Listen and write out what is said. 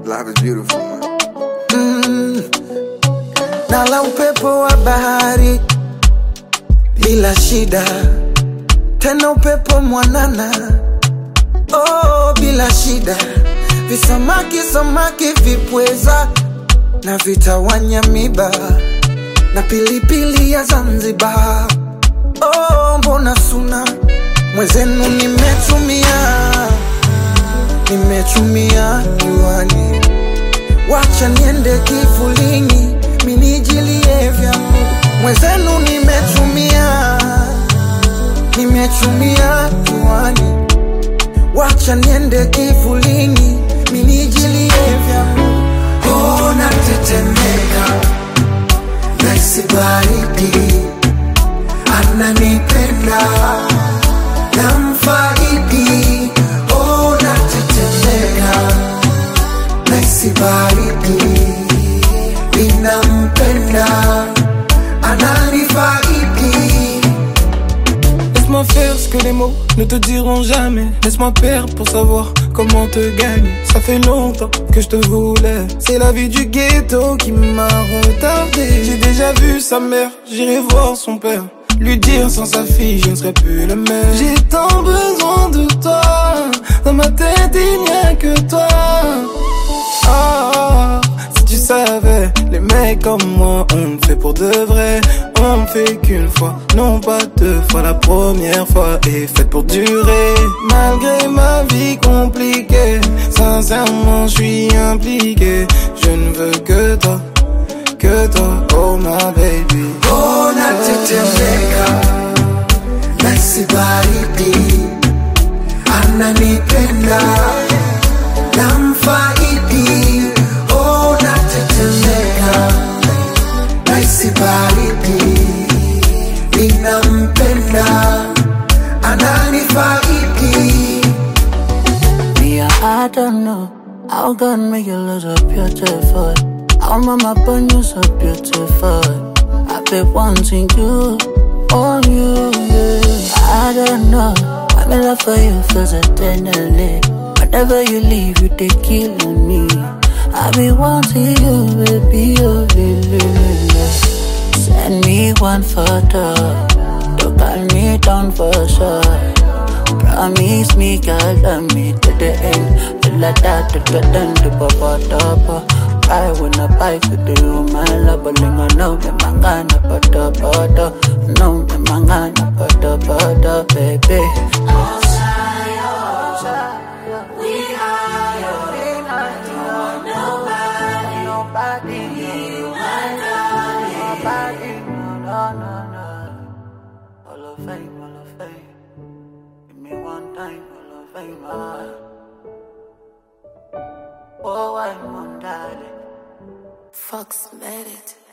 Love is beautiful, man. Nala upepo wa bahari bila shida, tena upepo mwanana, oh bila shida. Samaki vipweza na vitawanya miba, na pilipili ya Zanzibar, oh mbona suna. Mwezenu nimetumia juani, wacha niende kivulini minijilie vyangu. Mwezenu nimetumia juani, wacha niende kivulini minijilie vyangu. Oh natetemeka, naisi baridi, ananipenda namfaidi. Oh natetemeka, naisi baridi, ninampenda ananifaidi. Laisse-moi faire ce que les mots ne te diront jamais. Laisse-moi perdre pour savoir comment te gagner. Ça fait longtemps que je te voulais. C'est la vie du ghetto qui m'a retardé. J'ai déjà vu sa mère, j'irai voir son père, lui dire sans sa fille je ne serai plus le même. J'ai tant besoin de toi, dans ma tête il n'y a que toi. Ah, si tu savais, les mecs comme moi on le fait pour de vrai. On ne fait qu'une fois, non pas deux fois. La première fois est faite pour durer. Malgré ma vie compliquée, sincèrement je suis impliqué. Je ne veux que toi, oh my baby. Oh natetemeka, naisi baridi, ananipenda namfaidi. Oh natetemeka, naisi baridi, ninampenda ananifaidi. Yeah, I don't know how God make you look so beautiful. How mama born you so beautiful. I've been wanting you, on you, yeah. I don't know why my love for you feels eternally. Whenever you leave, you take killing me. I be wanting you, baby, oh, send me one photo, don't call me down for sure. Promise me, girl, love me to the end. Till I die, to the end, to papa. I wanna buy for you, my love, but I know me mangana, pada. No, me mangana, pada, baby. We are your nobody, you and I. No. All of fame. Give me one time, all of fame. Oh, I'm on darling. Fox made it.